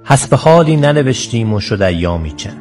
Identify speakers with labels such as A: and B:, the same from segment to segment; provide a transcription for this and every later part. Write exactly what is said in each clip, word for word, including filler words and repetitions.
A: حسب حالی ننوشتیم و شد ایامی چند.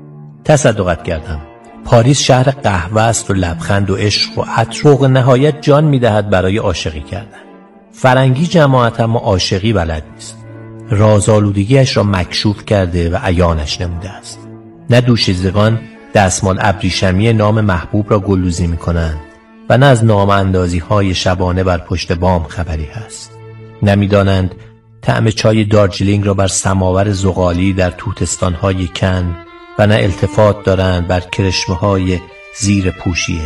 A: تصدقت کردم. پاریس شهر قهوه است و لبخند و عشق و عطر نهایت جان می‌دهد برای عاشقی کردن. فرنگی جماعت اما عاشقی بلد نیست. رازآلودگیش را مکشوف کرده و عیانش نموده است. نه دوشیزگان دستمال ابریشمی نام محبوب را گلوزی می‌کنند و نه از نام اندازی‌های شبانه بر پشت بام خبری هست. نمی‌دانند طعم چای دارجیلینگ را بر سماور زغالی در توتستان‌های کن و نه التفات دارند بر کرشمه‌های زیر پوشیه.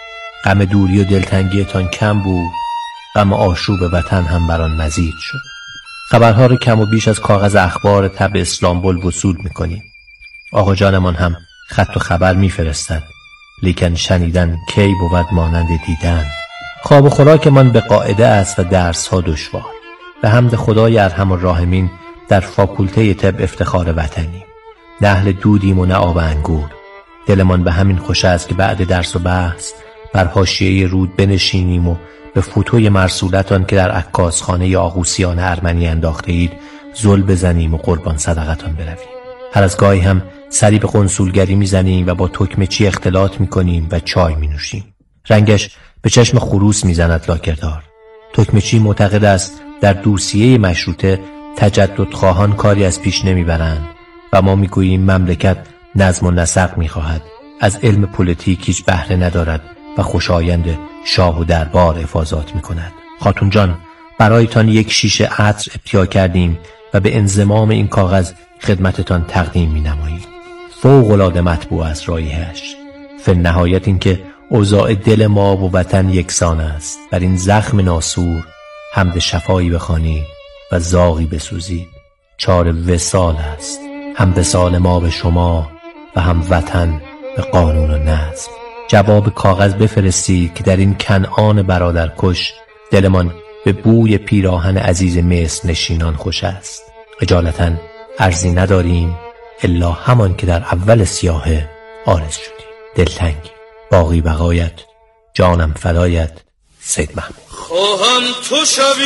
A: غم دوری و دلتنگیتان کم بود، غم آشوب وطن هم بر آن مزید شد. خبرها را کم و بیش از کاغذ اخبار تب اسلامبول وصول می‌کنیم. آقا جانمان هم خط و خبر می‌فرستد، لیکن شنیدن کی بود مانند دیدن. خواب و خوراکمان به قاعده است و درس‌ها دشوار. به حمد خدای ارحم الراحمین در فاکولته طب افتخار وطنی. نه اهل دودیم و نه آب انگور. دلمان به همین خوش است که بعد درس و بحث بر حاشیه رود بنشینیم و به فوتوی مرسولتان که در عکاسخانه آغوسیان ارمنی انداخته اید زل بزنیم و قربان صدقتان برویم. هر از گاهی هم سری به قنصولگری میزنیم و با تکمه چی اختلاط میکنیم و چای مینوشیم. رنگش به چشم خروس میزند لاکردار. تکمه چی معتقد است در دوسیه مشروطه تجدد خواهان کاری از پیش نمیبرند و ما میگوییم مملکت نظم و نسق میخواهد، از علم پلیتیک هیچ بهره ندارد و خوشایند شاه و دربار افاضات میکند. خاتون جان، برایتان یک شیشه عطر ابتیا کردیم و به انضمام این کاغذ خدمتتان تقدیم مینماییم. فوق العاده مطبوع است رایحه‌اش. فی النهایت این که اوضاع دل ما و وطن یکسان است. بر این زخم ناسور حمد شفایی بخوانید و زاغی بسوزید. چار وصال است، هم وصال ما به شما و هم وطن به قانون و نظم. جواب کاغذ بفرستید که در این کنعان برادرکش دلمان به بوی پیراهن عزیز مصر نشینان خوش است. اجالتا عرضی نداریم الا همان که در اول سیاهه عارض شدیم. دلتنگی. باقی بقایت، جانم فدایت. سید محمود.
B: خواهم تو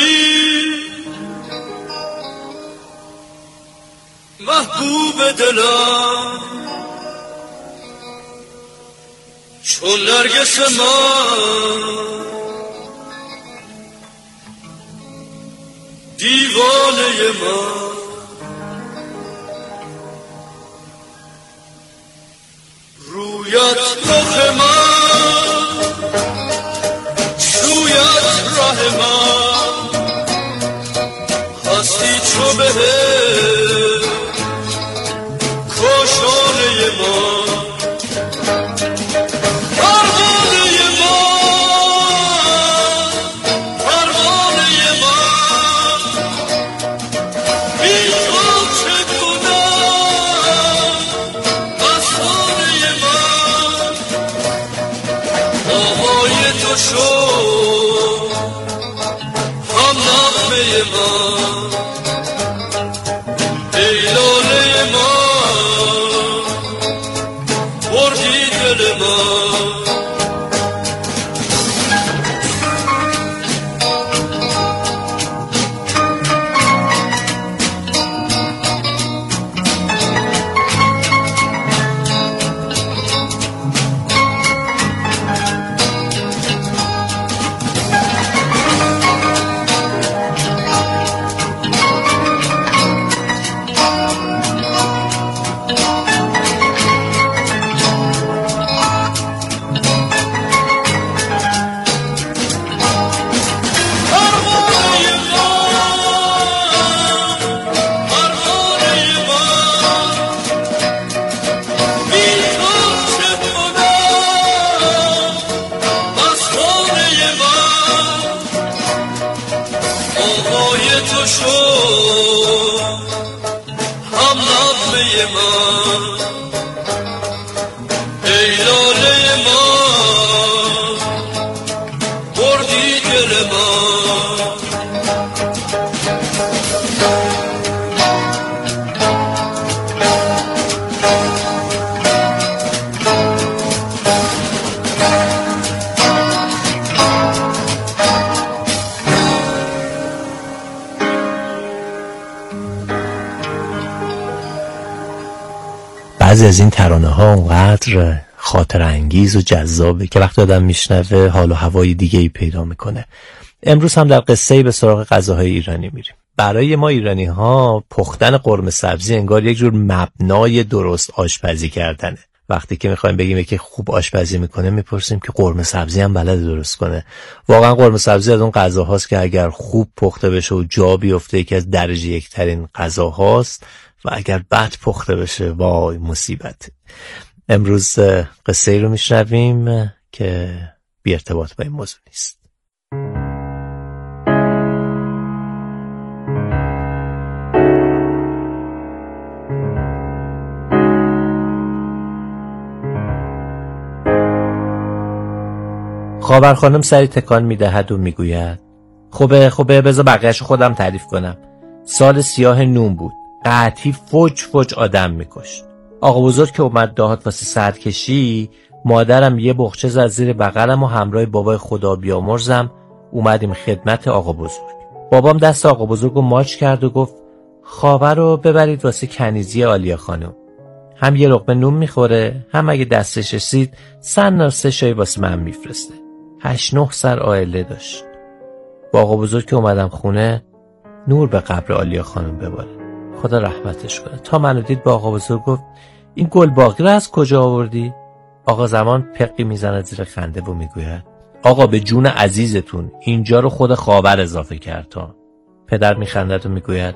B: شوی محبوب دلم، چون نرگس من دیوانه من، رویت رخ من، شویت راه من، هستی چو بهشت کاشانه من، پروانه من، پروانه من، بی تو چگونم مستانه من، آوای تو شد هم نغمه من، ای لاله من بردی دل من.
A: بعضی از این ترانه ها اونقدر خاطر انگیز و جذابه که وقتی آدم میشنوه حال و هوای دیگه ای پیدا میکنه. امروز هم در قصه‌ای به سراغ غذاهای ایرانی میریم. برای ما ایرانی ها پختن قرمه سبزی انگار یک جور مبنای درست آشپزی کردنه. وقتی که میخوایم بگیم که خوب آشپزی میکنه میپرسیم که قرمه سبزی هم بلد درست کنه. واقعا قرمه سبزی از اون غذاهاست که اگر خوب پخته بشه و جا بیفته یکی از درجه یک ترین غذاهاست و اگر بد پخته بشه وای مصیبت. امروز قصه ای رو میشنویم که بی ارتباط با این موضوع نیست. خاور خانم سری تکان میدهد و میگوید خوبه خوبه بذار بقیه‌شو خودم تعریف کنم. سال سیاه نون بود. قحطی فوج فوج آدم میکشت. آقا بزرگ که اومد دهات واسه سرکشی، مادرم یه بخچه زد زیر بغلم و همراه بابای خدا بیامرزم اومدیم خدمت آقا بزرگ. بابام دست آقا بزرگ رو ماچ کرد و گفت خاور رو ببرید واسه کنیزی آلیا خانم. هم یه لقمه نون میخوره، هم اگه دستش رسید سن سه شای واسه من میفرسته. هشت نه سر عائله داشت. با آقا بزرگ که اومدم خونه، نور به قبر آلیا خانم بباره، خدا رحمتش کنه. تا منو دید با آقا بزرگ گفت این گل باقی رو از کجا آوردی؟ آقا زمان پقی میزند زیر خنده و میگوید آقا به جون عزیزتون اینجا رو خود خاور اضافه کرد. تا پدر میخندد و میگوید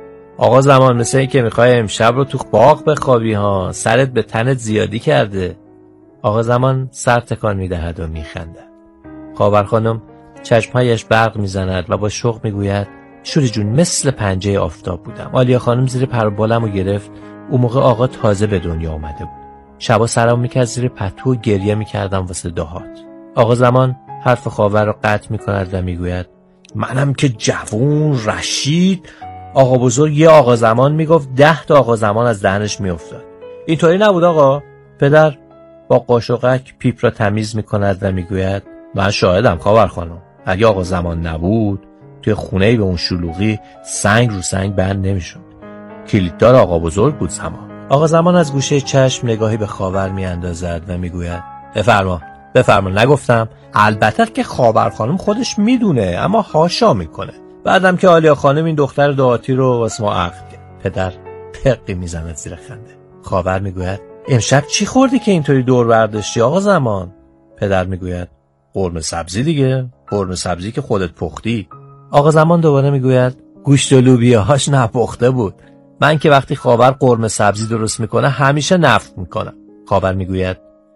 A: آقا زمان مثل این که میخوای امشب رو تو باغ بخوابی ها، سرت به تنت زیادی کرده. آقا زمان سر تکان میدهد و میخندد. خاور خانم چشمهایش برق میزند و با شوق میگوید شوری جون مثل پنجه آفتاب بودم. آلیا خانم زیر پر و بالمو گرفت. اون موقع آقا تازه به دنیا اومده بود. شبا سرم میکرد زیر پتو و گریه میکردم واسه دهات. آقا زمان حرف خاور رو قطع میکند و میگوید منم که جوون رشید. آقا بزرگ یه آقا زمان میگفت ده تا آقا زمان از دهنش میافتاد. اینطوری نبود آقا. پدر با قاشقک پیپ را تمیز میکند و میگوید من شاهدم خاور خانم. اگه آقا زمان نبود توی خونه‌ای به اون شلوغی سنگ رو سنگ بند نمیشد. کلیددار آقا بزرگ بود زمان. آقا زمان از گوشه چشم نگاهی به خاور میاندازد و میگوید بفرما بفرما نگفتم. البته که خاور خانم خودش میدونه اما هاشا میکنه. بعدم که آلیا خانم این دختر دعاتی رو واسه ما عقد کرد. پدر پقی میزند زیر خنده. خاور میگوید امشب چی خوردی که اینطوری دور برداشتی آقا زمان؟ پدر میگوید قرمه سبزی دیگه. قرمه سبزی که خودت پختی. آقا زمان دوباره میگوید گوشت و لوبیاهاش نپخته بود. من که وقتی خاور قرمه سبزی درست میکنه همیشه نفت میکنم. خاور میگوید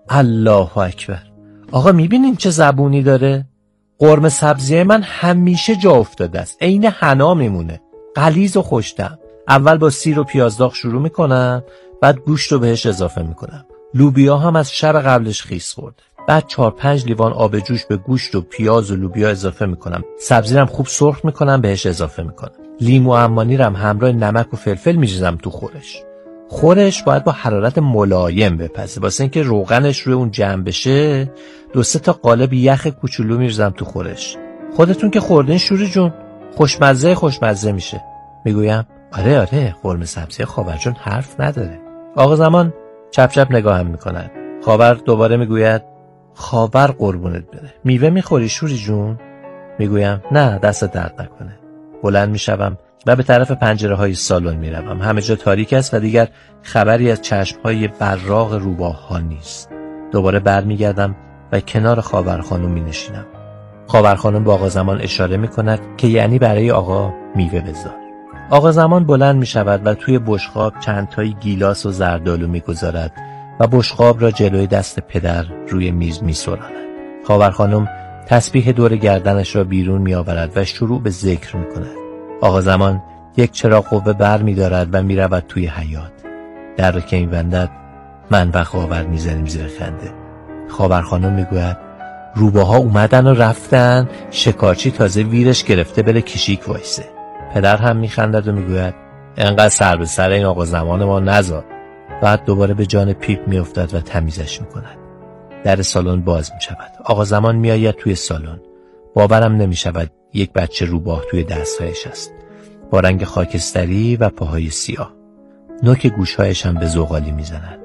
A: الله اکبر. آقا میبینین چه زبونی داره؟ قرمه سبزی من همیشه جا افتاده است. عین حنا میمونه. غلیظ و خوش‌طعم. اول با سیر و پیاز داغ شروع میکنم، بعد گوشت رو بهش اضافه میکنم. لوبیا هم از شب قبلش خیس خورده. بعد چهار پنج لیوان آب جوش به گوشت و پیاز و لوبیا اضافه میکنم. سبزی رم خوب سرخ میکنم بهش اضافه میکنم. لیمو عمانی رم همراه نمک و فلفل میریزم تو خورش. خورش باید با حرارت ملایم بپزه. واسه اینکه روغنش روی اون جمع بشه دو سه تا قالب یخ کوچولو میریزم تو خورش. خودتون که خوردین شوری جون، خوشمزه خوشمزه میشه. میگویم آره آره قرمه سبزی خاور جون حرف نداره. آقا زمان چپ چپ نگاهم میکند. خاور دوباره میگوید خاور قربونت بره. میوه میخوری شوری جون؟ میگویم نه دست درد نکنه. بلند میشوم و به طرف پنجره های سالن میروم. همه جا تاریک است و دیگر خبری از چشم های براق روباه ها نیست. دوباره برمیگردم و کنار خاور خانم می نشینم. خاور خانم با آقا زمان اشاره می کند که یعنی برای آقا میوه بذار. آقا زمان بلند می شود و توی بشقاب چند تایی گیلاس و زردآلو می گذارد و بشقاب را جلوی دست پدر روی میز می سراند. خاور خانم تسبیح دور گردنش را بیرون می آورد و شروع به ذکر می کند. آقا زمان یک چراغ قوه بر می دارد و می رود توی حیاط. در را که می بندد من و خاور می زنیم زیر خنده. خاور خانم می گوید روباها اومدن و رفتن، شکارچی تازه ویرش گرفته بره کشیک وایسه. پدر هم می خندد و می گوید انقدر سر به سر این آقا زمان ما نذار. بعد دوباره به جان پیپ می افتد و تمیزش می کند. در سالن باز می شود. آقا زمان می آید توی سالن. باورم نمی شود یک بچه روباه توی دستهایش است، با رنگ خاکستری و پاهای سیاه. نوک گوشهایش هم به زغالی می زند.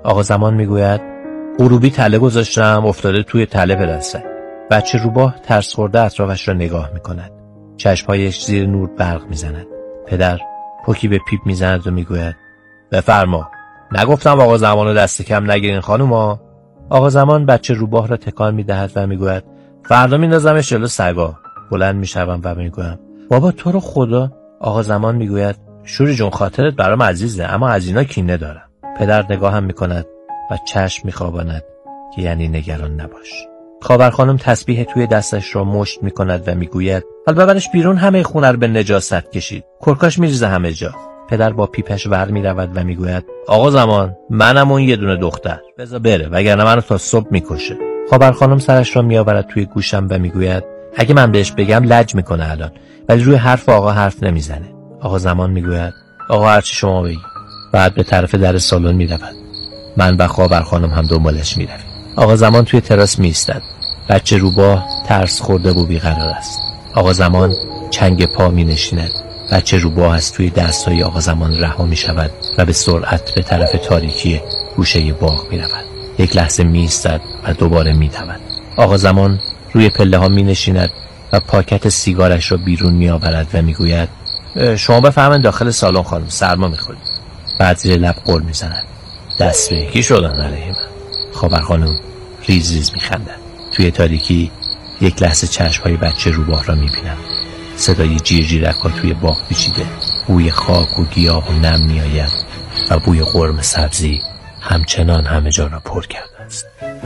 A: آقا زمان میگوید غروبی تله گذاشتم افتاده توی تله پدسک. بچه روباه ترس خورده اطرافش را نگاه میکند. چشمهایش زیر نور برق میزند. پدر پوکی به پیپ میزند و میگوید بفرما، نگفتم آقا زمان رو دست کم نگیرین خانوما؟ آقا زمان بچه روباه را تکان میدهد و میگوید فردا میندازمش جلو سگا. بلند میشوم و میگویم بابا تو رو خدا. آقا زمان میگوید شوری جون خاطرت برام عزیزه، اما از اینا کینه دارم. پدر نگاهم میکند و چشم میخواباند که یعنی نگران نباش. خاور خانم تسبیح توی دستش را مشت میکند و میگوید حالا ببرش بیرون، همه خونه رو به نجاست کشید، کرکاش میریزه همه جا. پدر با پیپش ور میرود و میگوید آقا زمان منم اون یه دونه دختر، بذار بره وگرنه منو تا صبح میکشه. خاور خانم سرش را میآورد توی گوشم و میگوید اگه من بهش بگم لج میکنه الان، ولی روی حرف آقا حرف نمیزنه. آقا زمان میگوید آقا هرچی شما بگی. بعد به طرف در سالن میرود. من و خاور خانم هم دنبالش میرویم. آقا زمان توی تراس میایستد. بچه روباه ترس خورده و بیقرار است. آقا زمان چنگ پا می نشیند. بچه روباه از توی دستهای آقا زمان رها می شود و به سرعت به طرف تاریکی گوشه باغ می رود. یک لحظه می ایستد و دوباره می دود. آقا زمان روی پله ها می نشیند و پاکت سیگارش را بیرون می آورد و می گوید شما بفرمایید داخل سالن خانم، سرما می خورید. بعد زیر لب قر می زند دست به یکی شدن علیه من. خاور خانم ریز ریز می خندد. توی تاریکی یک لحظه چشمهای بچه روباه را می بینم. صدای جیر جیرک ها توی باغ پیچیده، بوی خاک و گیاه و نم می آید و بوی قرم سبزی همچنان همه جا را پر کرده است.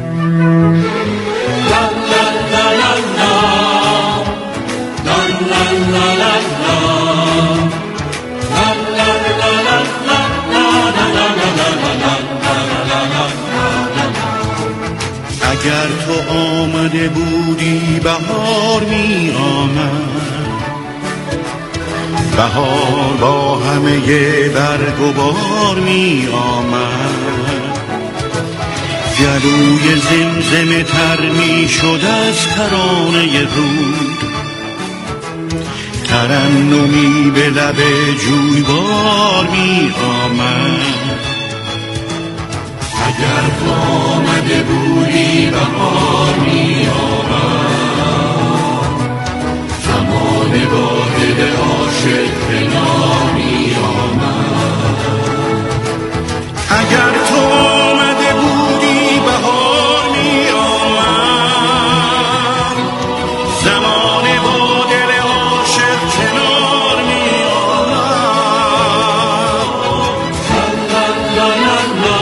C: اگر تو آمده بودی بهار می آمد، بهار با همه برگ و بار می آمد، گلوی زمزمه تر می شد از ترانه رود، ترنمی به لب جویبار می آمد. اگر تو آمده بودی بهار می آمد، زمان با دل عاشق کنار می آمد. اگر تو آمده بودی بهار می آمد، زمان با دل عاشق کنار می آمد. لا لا لا لا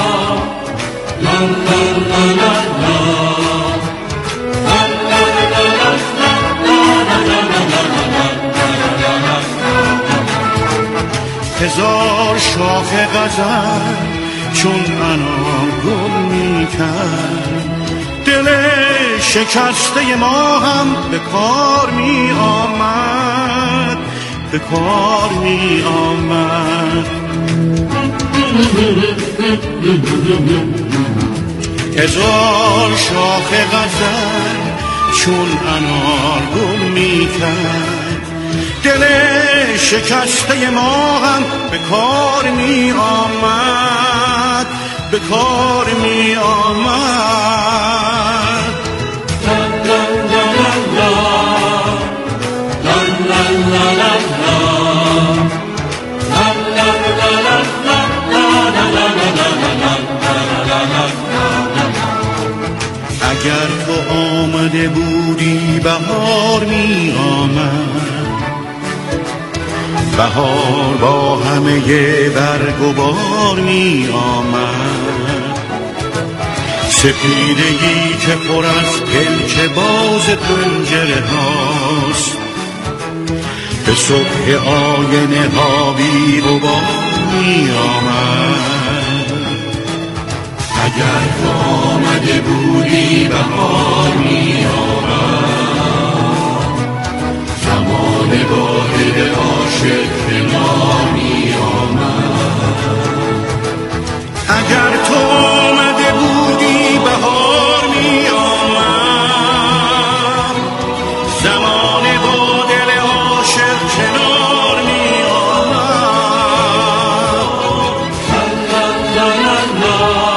C: هزار شاخ غزل چون انار گل می کرد، دل شکسته ما هم به کار می آمد، به کار می آمد. هزار شاخ غزل چون انار گل می کرد، دل شکسته ما هم به کار می آمد، به کار می آمد. لا لا لا لا لا لا لا لا اگر تو آمده بودی بهار می آمد، بهار با همه برگ و بار می آمد، سپیدگی که پر از پلک باز پنجره هاست، به صبح آینه ها بی غبار می آمد. اگر تو آمده بودی بهار می آمد، زمان با دل عاشق کنار می آمد. اگر تو آمده بودی بهار می آمد، زمان با دل عاشق کنار می آمد. لا لا لا لا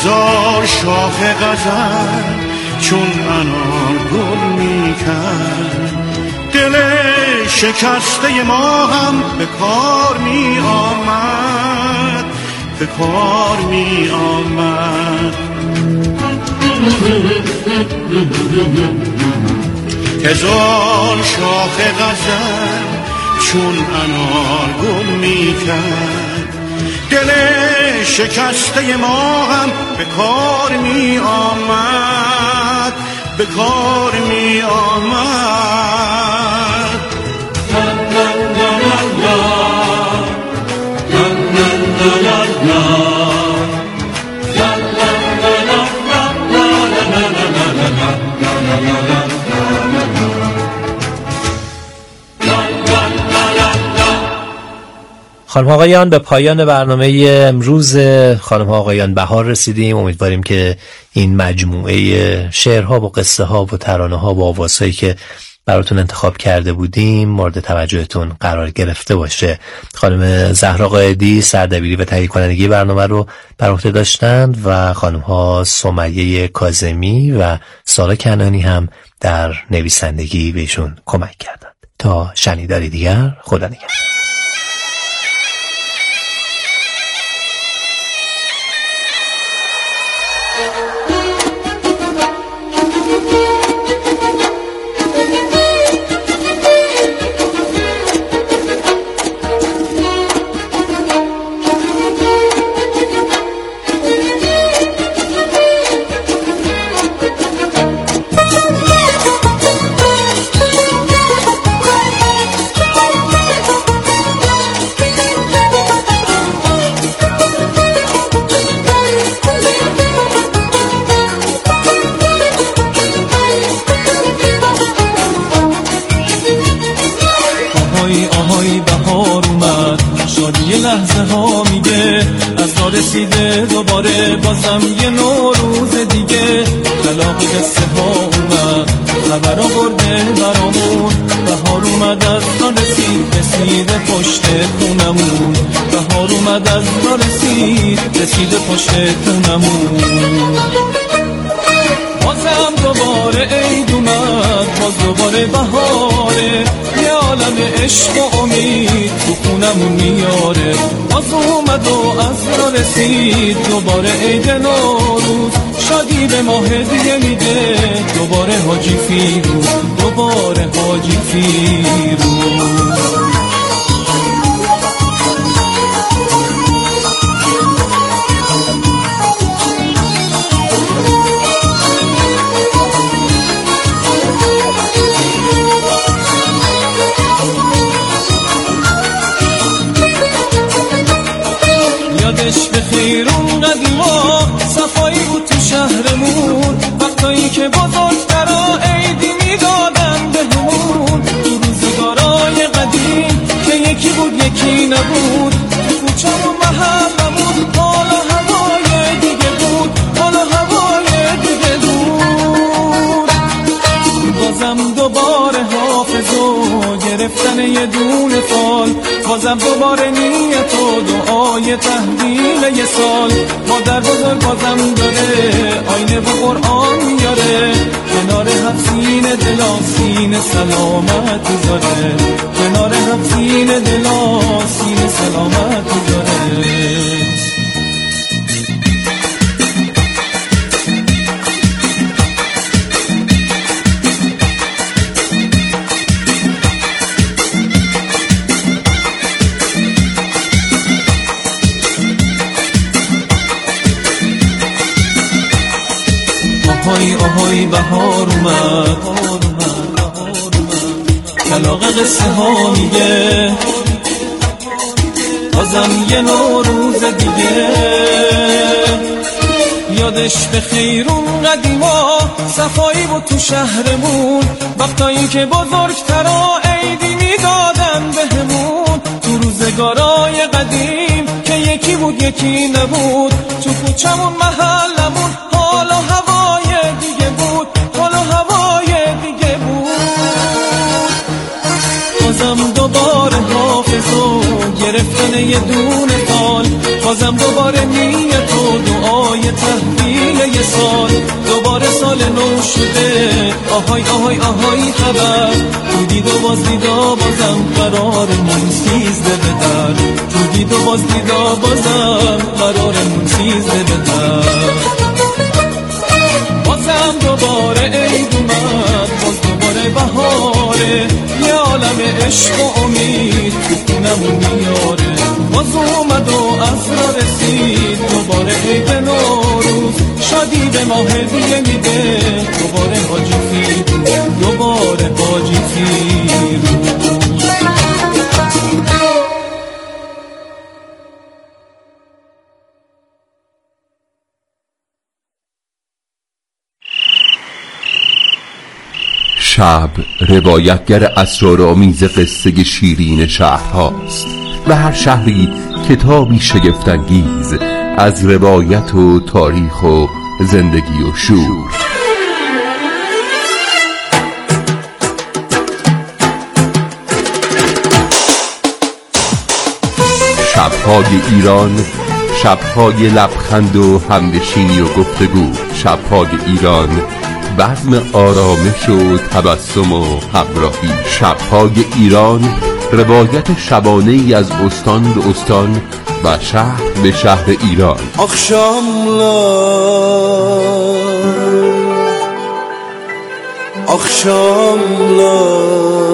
D: هزار شاخ غزل چون انار گل میکرد. دل شکسته ما هم به کار می آمد، به کار می آمد. هزار شاخ غزل چون انار گل میکرد. دل شکسته ما هم به کار می آمد، به کار می آمد.
A: خانم آقایان، به پایان برنامه امروز خانم آقایان بهار رسیدیم. امیدواریم که این مجموعه شعرها و قصه ها و ترانه ها و آوازهایی که براتون انتخاب کرده بودیم مورد توجهتون قرار گرفته باشه. خانم زهرا قائدی سردبیری و تهیه کنندگی برنامه رو بر عهده داشتند و خانم ها سمیه کاظمی و سارا کنانی هم در نویسندگی بهشون کمک کردند. تا شنیداری دیگر، خدا نگهدار.
E: رسیده دوباره بازم یه نوروز دیگه، کلاغ قصه ها اومد خبر آورده برامون. بهار اومد از را رسید رسیده پشت خونمون. بهار اومد از را رسید رسیده پشت خونمون. بازم دوباره عید اومد، باز دوباره بهاره، یه عالم عشق و امید تو خونمون میاره. باز اومد و از را رسید دوباره عید نوروز، شادی به ما هدیه میده دوباره حاجی فیروز، دوباره حاجی فیروز. یادش به خیر اون قدیما صفایی بود تو شهرمون، وقتایی که بزرگترا عیدی میدادن بهمون. تو روزگارای قدیم که یکی بود یکی نبود، تو کوچه و محلمون حالا هوای دیگه بود، حالا هوای دیگه بود. بازم دوباره حافظو گرفتن یه دونه فال، بازم دوباره نیت و دعای تحویل یه سال. مادر بزرگ بازم داره آینه و قرآن میاره، کنار هفت سینه دلا سینه سلامت میذاره، کنار هفت سینه دلا سینه سلامت میذاره. آهای آهای بهار اومد، کلاغ قصه ها میگه بازم یه نوروز دیگه. یادش به خیر اون قدیما صفایی بود تو شهرمون، وقتایی که بزرگترا عیدی میدادن بهمون. تو روزگارای قدیم که یکی بود یکی نبود، تو کوچمون محلمون حالا هوای دیگه بود، حالا هوای دیگه بود. بازم دوباره حافظو گرفتن یه دونه فال، بازم دوباره نیت و دعای تحویل سال دوباره سال نو شده. آهای آهای آهای خبر تو دید و باز دیدا بازم قرارمون سیزده به در. تو دید و باز دیدا بازم قرارمون سیزده به در. بازم دوباره عید اومد، باز دوباره بهاره، یه عالم عشق و امید تو خونمون میاره. باز اومد و عصر رسید، دوباره عید نوروز، شادی به ما هدیه میده. دوباره حاجی فیروز، دوباره حاجی فیروز.
F: شب روایتگر اسرارآمیز قصه شیرین شهرهاست و هر شهری کتابی شگفت‌انگیز از روایت و تاریخ و زندگی و شور. شب‌های ایران، شب‌های لبخند و همنشینی و گفتگو. شب‌های ایران، بزم آرامش و تبسم و همراهی. شب‌های ایران، روایت شبانه ای از استان به استان و شهر به شهر ایران.
B: Akşamlar Akşamlar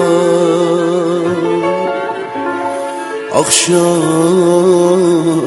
B: Akşamlar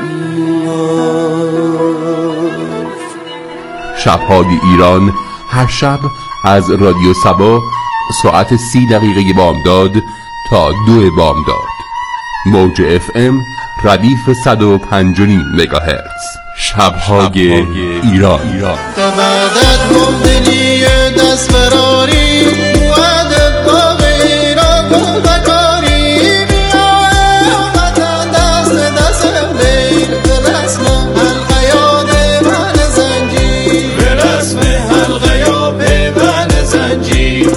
F: شب‌های ایران هر شب از رادیو صبا ساعت سی دقیقه بامداد تا دو بامداد. موج اف ام ردیف صد و پنج و نیم مگاهرتز. شب‌های ایران.
B: تبادت مبدلی دست فراری وعدت باغ ایران بکاری میای وطن دست دست لیل به رسم حلقه یا پیوند زنجیر به رسم حلقه یا پیوند زنجیر.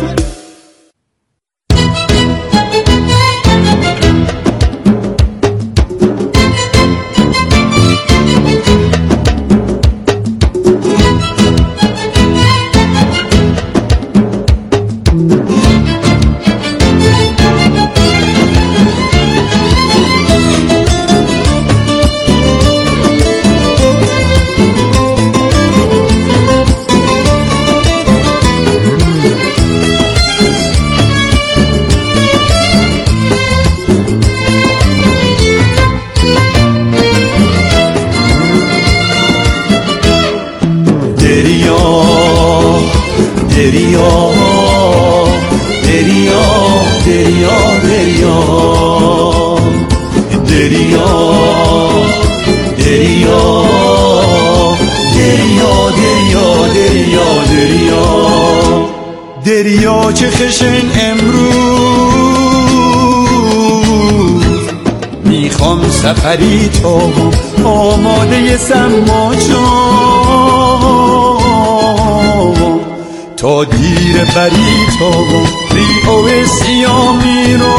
D: دریا چه خشن امروز میخوام سفری تو آماده سماجان تا دیر بری تو ریو سیامی رو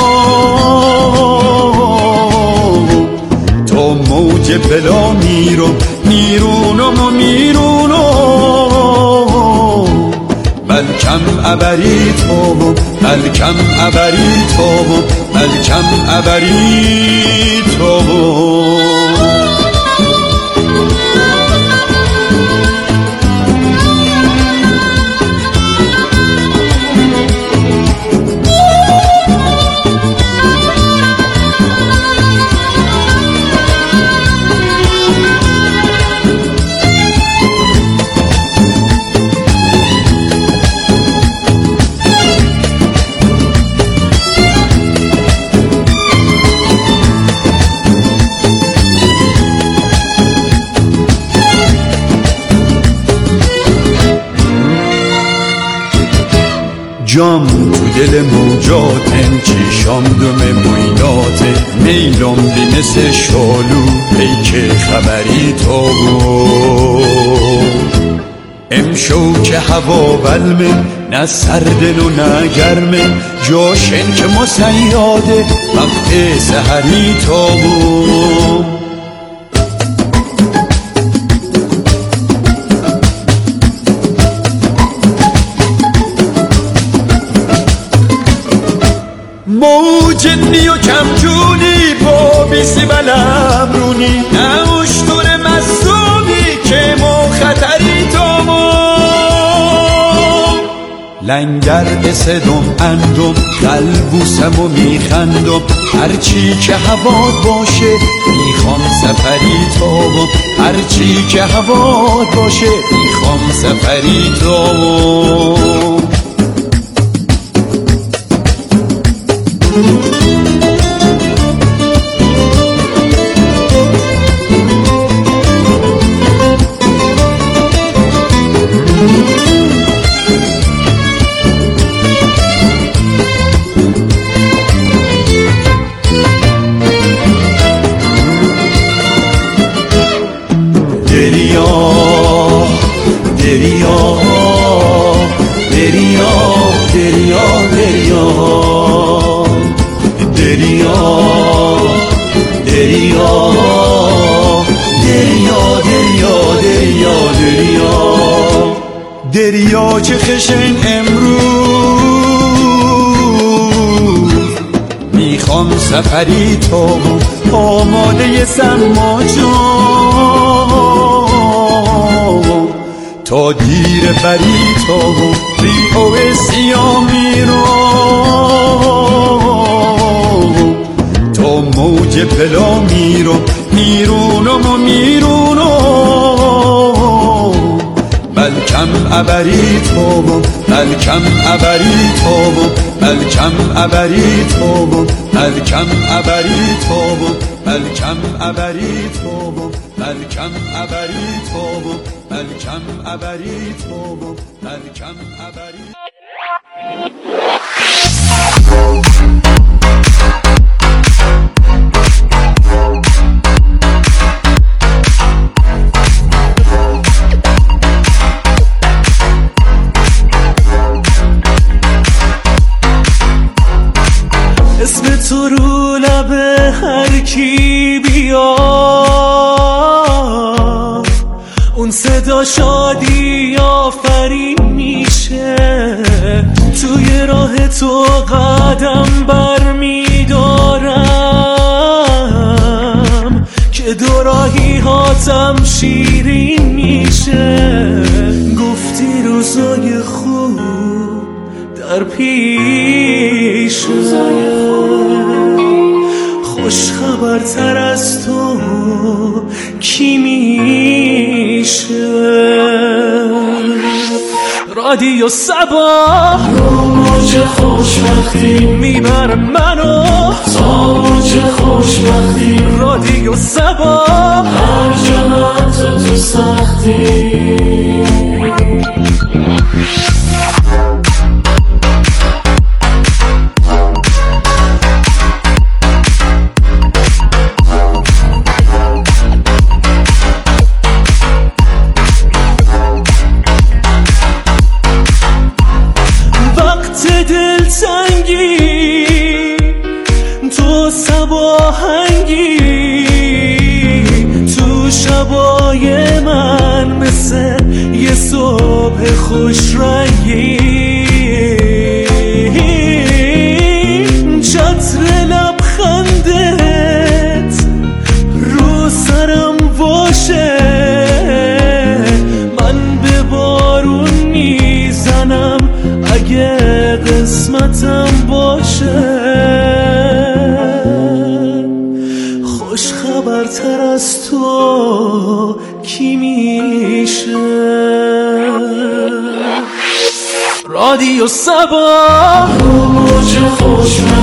D: تا موج بلا میرو میرونم و میرونم بلکم ابری تو بلکم ابری تو بلکم ابری تو. جام تو دل موجاتن چشام دم مویناته میلم بی مثل شالو پیک خبری تو امشو که هوا بلمه نه سردن و نه گرمه جاشن که مسیاده وقت سحری تو موج نی و کمجونی با بیسی بلم رونی نه اشتر مصومی که ما خطری تامو لنگر اسدم اندم قلبوسم و میخندم هرچی که هواد باشه میخوام سفری تامو هرچی که هواد باشه میخوام سفری تامو دریا دریا دریا دریا دریا دریا دریا دریا دریا دریا دریا دریا چه خشن امروز میخوام سفری تامو آماده سما جان تا دیر بری تامو ریو سیامی رو تا موج پلا میرو میرونم و میرونم بلکم ابری تامو بلکم ابری تامو بلکم ابری تامو بلکم ابری تامو بلکم ابری تامو بلکم ابری تامو بلکم ابری تامو بلکم ابری
E: اسم تو رو لب هر کی بیا اون صدا شادی آفرین میشه توی راه تو قدم بر میدارم که دو راهی هاتم شیرین میشه گفتی روزای خوب در پیش خوش خبرتر از تو کی میشه رادیو صباح رو موج خوشبختی میبره منو تا موج خوشبختی رادیو صباح هر جا تو سختی دلتنگی تو صباهنگی تو شبای من مثل یه صبح خوش رنگی چتر لبخندت رو سرم باشه من به بارون میزنم اگه قسمتم باشه خوش خبرتر از تو کی میشه رادیو صباح رو موج خوشبختی